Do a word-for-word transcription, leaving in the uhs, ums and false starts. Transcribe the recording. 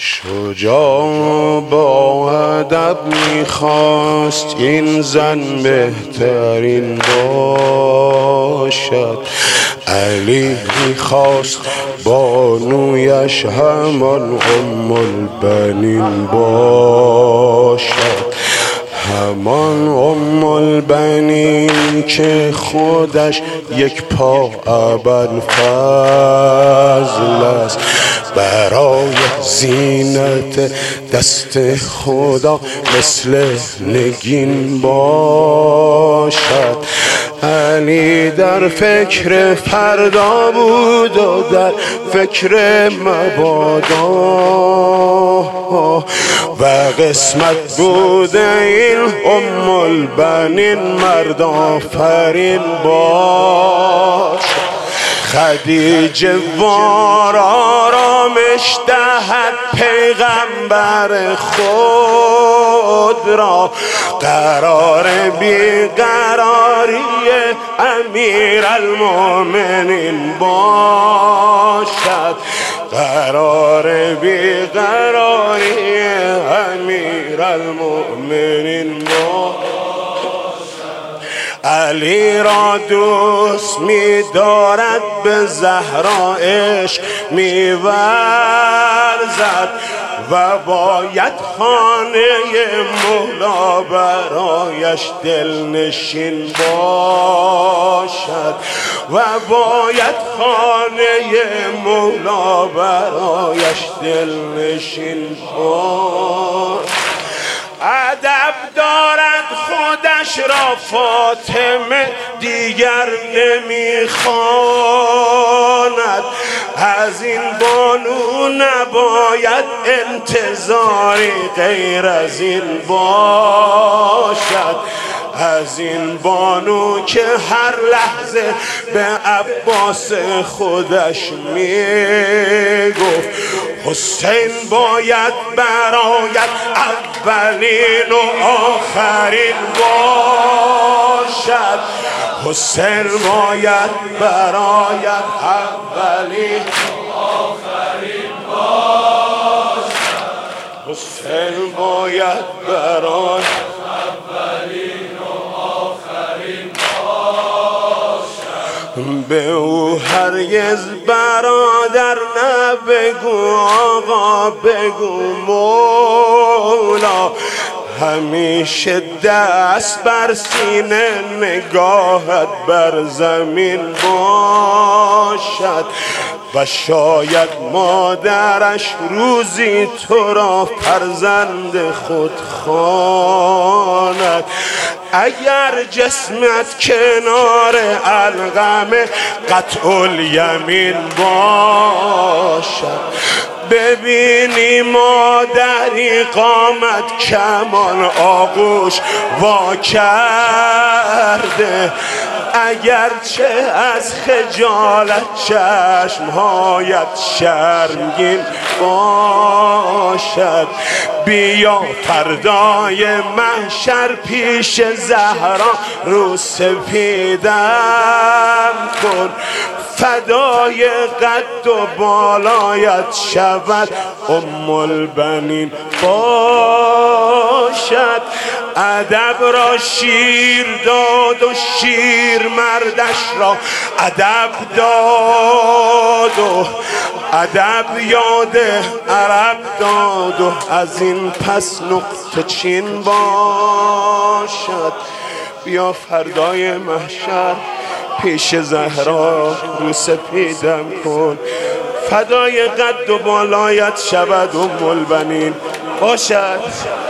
شجاع با ادب میخواست این زن بهترین باشد. علی میخواست بانویش همان ام البنین باشد، همان ام البنین که خودش یک پا ابوالفضل است. برای زینت دست خدا مثل نگین باشد. علی در فکر فردا بود و در فکر مبادا و قسمت بود این ام البنین مرد آفرین باشد. خدیجه وار آرامش دهد پیغمبر خود را، قرار بیقراری امیر المؤمنین باشد، قرار بیقراری امیر المؤمنین باشد. علی را دوست می دارد به زهرا عشق می ورزد و باید خانه مولا برایش دلنشین باشد و باید خانه مولا برایش دلنشین باشد. ادب دارد خودش را فاطمه دیگر نمیخواند، از این بانو نباید انتظاری غیر از این باشد، از این بانو که هر لحظه به عباس خودش میگفت حسین باید برایت اولین و آخرین باشد، حسین باید برایت اولین و آخرین باشد، حسین باید برایت اولین و آخرین باشد. به او هرگز برادر نبگو آقا بگو مولا، همیشه دست بر سینه نگاهت بر زمین باشد و شاید مادرش روزی تو را فرزند خود خواند. اگر جسمت کنار القمه قطع الیمین باشد، ببینی مادری قامت کمان آغوش وا کرده، اگرچه از خجالت چشمهایت شرمگین باشد، بیا فردای محشر پیش زهرا رو سپیدم کن، فدای قد و بالایت شود ام البنین باشد. ادب را شیر داد و شیر مردش را ادب داد و ادب یاد عرب داد و از این پس نقطه چین باشد. بیا فردای محشر پیش زهرا رو سپیدم کن، فدای قد و بالایت شود ام البنین باشد.